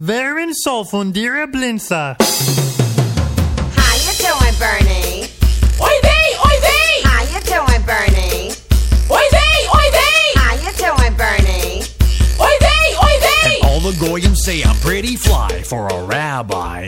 Verin sol fundira blinsa. How you doing, Bernie? Oi vey, oi vey! How you doing, Bernie? Oi vey, oi vey! How you doing, Bernie? Oi vey, oi vey! And all the goyim say I'm pretty fly for a rabbi.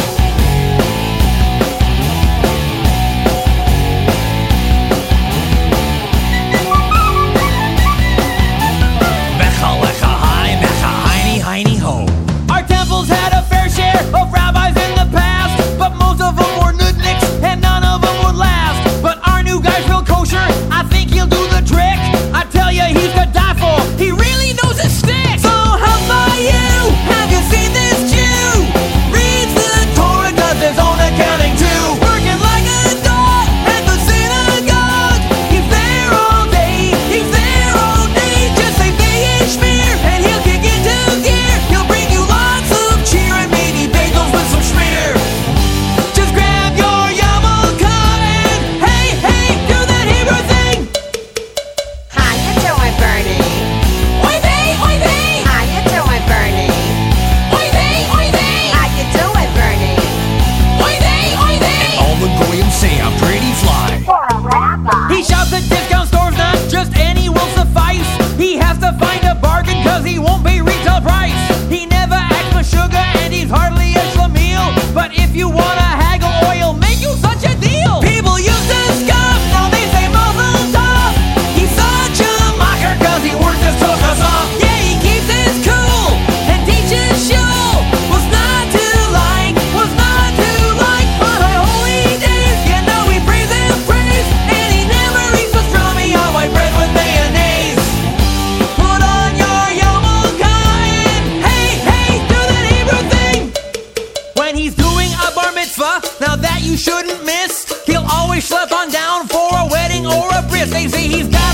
Our temples had a fair share of rabbis in the past, but most of them were nudniks and none of them would last. But our new guy's real kosher, I think he'll do the trick. I tell ya, he's to die for, he really knows his stick. So how about you? Have you seen this Jew? Reads the Torah, does his own accounting too. Working like a dog at the synagogue. He's there all day, he's there all day. Just say Vayei Shmir and he'll kick into gear. He'll bring you lots of cheer and maybe bagels with some schmear. Just grab your yarmulke and hey, hey, do that Hebrew thing. How you doing, Bernie? Oi vey, oi vey! How you doing, Bernie? Oi vey, oi vey! How you doing, Bernie? Oi vey, oi vey! All the goyim say I'm pretty fly. For a rabbi. He shops at discount stores, not just any will suffice. He has to find a bargain cause he won't pay retail price. He never acts for sugar and he's hardly a schlemiel. But if you wanna haggle oil, make you such a deal. People used to scoff, now they say Mazel Tov. He's such a mocker cause he works his tochas off. Yeah, he keeps his cool and teaches shul. Was not to like on high holy days. You know he prays and prays, and he never eats pastrami on white bread with mayonnaise. Put on your yarmulke and hey, hey, do that Hebrew thing. When he's doing a bar mitzvah, now that you shouldn't miss, he'll always schlep on down for a wedding or a bris. They say he's got